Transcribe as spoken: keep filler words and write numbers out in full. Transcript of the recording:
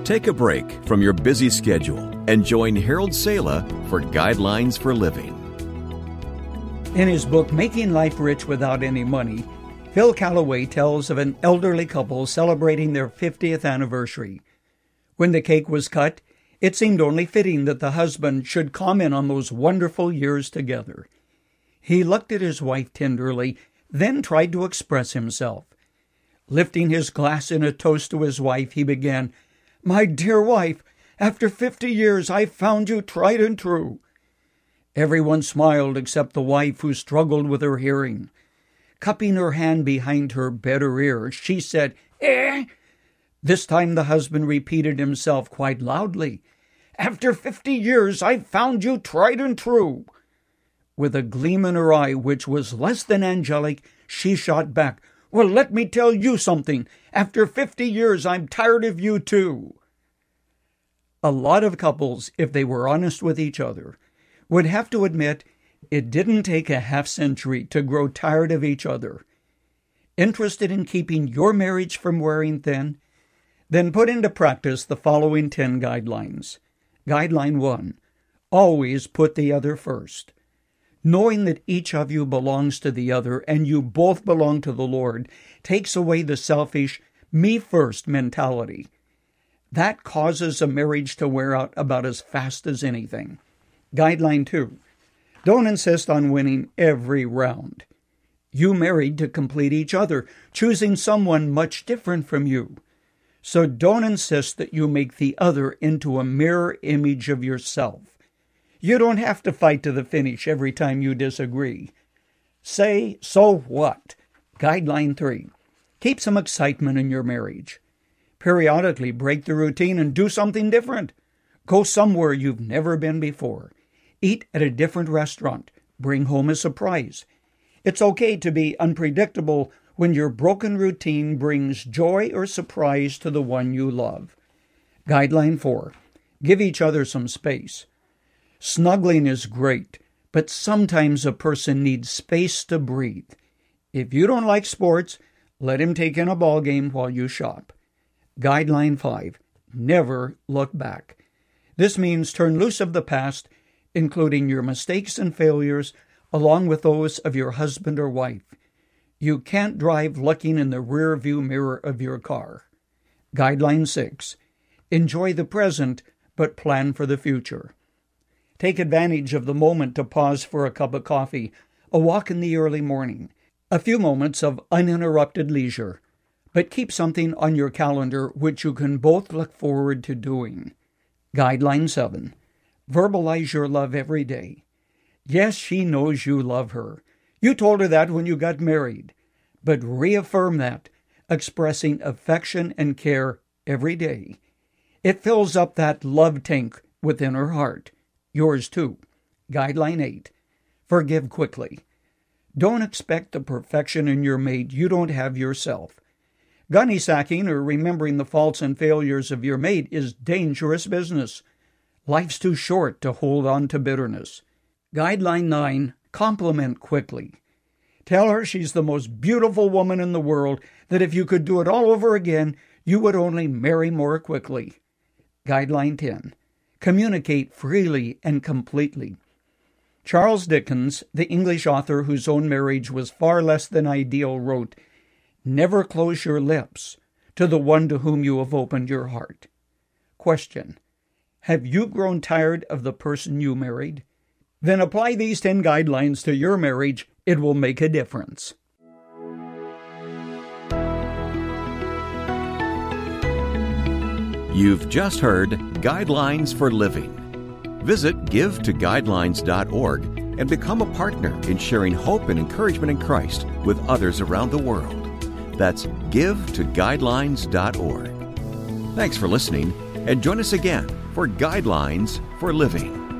Take a break from your busy schedule and join Harold Sala for Guidelines for Living. In his book, Making Life Rich Without Any Money, Phil Callaway tells of an elderly couple celebrating their fiftieth anniversary. When the cake was cut, it seemed only fitting that the husband should comment on those wonderful years together. He looked at his wife tenderly, then tried to express himself. Lifting his glass in a toast to his wife, he began, "My dear wife, after fifty years I found you tried and true." Everyone smiled except the wife, who struggled with her hearing. Cupping her hand behind her better ear, she said, "Eh?" This time the husband repeated himself quite loudly, "After fifty years I found you tried and true." With a gleam in her eye which was less than angelic, she shot back, "Well, let me tell you something. After fifty years I'm tired of you too." A lot of couples, if they were honest with each other, would have to admit it didn't take a half century to grow tired of each other. Interested in keeping your marriage from wearing thin? Then put into practice the following ten guidelines. Guideline one, always put the other first. Knowing that each of you belongs to the other and you both belong to the Lord takes away the selfish, me-first mentality. That causes a marriage to wear out about as fast as anything. Guideline two, don't insist on winning every round. You married to complete each other, choosing someone much different from you. So don't insist that you make the other into a mirror image of yourself. You don't have to fight to the finish every time you disagree. Say, so what? Guideline three, keep some excitement in your marriage. Periodically break the routine and do something different. Go somewhere you've never been before. Eat at a different restaurant. Bring home a surprise. It's okay to be unpredictable when your broken routine brings joy or surprise to the one you love. Guideline four, give each other some space. Snuggling is great, but sometimes a person needs space to breathe. If you don't like sports, let him take in a ball game while you shop. Guideline five, never look back. This means turn loose of the past, including your mistakes and failures, along with those of your husband or wife. You can't drive looking in the rear-view mirror of your car. Guideline six, enjoy the present, but plan for the future. Take advantage of the moment to pause for a cup of coffee, a walk in the early morning, a few moments of uninterrupted leisure, but keep something on your calendar which you can both look forward to doing. Guideline seven, verbalize your love every day. Yes, she knows you love her. You told her that when you got married, but reaffirm that, expressing affection and care every day. It fills up that love tank within her heart. Yours too. Guideline eight, forgive quickly. Don't expect the perfection in your mate you don't have yourself. Gunny sacking or remembering the faults and failures of your mate is dangerous business. Life's too short to hold on to bitterness. Guideline nine, compliment quickly. Tell her she's the most beautiful woman in the world, that if you could do it all over again, you would only marry more quickly. Guideline ten, communicate freely and completely. Charles Dickens, the English author whose own marriage was far less than ideal, wrote, "Never close your lips to the one to whom you have opened your heart." Question: have you grown tired of the person you married? Then apply these ten guidelines to your marriage. It will make a difference. You've just heard Guidelines for Living. Visit give to guidelines dot org and become a partner in sharing hope and encouragement in Christ with others around the world. That's give to guidelines dot org. Thanks for listening, and join us again for Guidelines for Living.